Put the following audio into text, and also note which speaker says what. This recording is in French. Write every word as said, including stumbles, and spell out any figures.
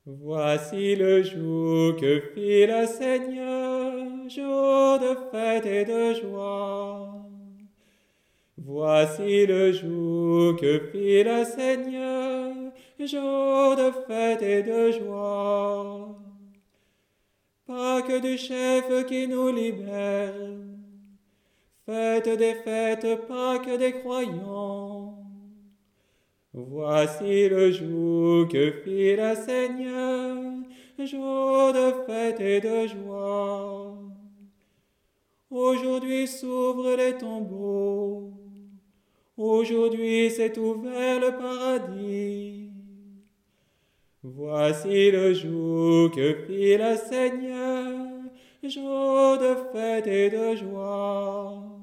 Speaker 1: Voici le jour que fit le Seigneur, jour de fête et de joie. Voici le jour que fit le Seigneur, jour de fête et de joie. Pâques du chef qui nous libère, fête des fêtes, Pâques des croyants. Voici le jour que fit le Seigneur, jour de fête et de joie. Aujourd'hui s'ouvrent les tombeaux, aujourd'hui s'est ouvert le paradis. Voici le jour que fit le Seigneur, jour de fête et de joie.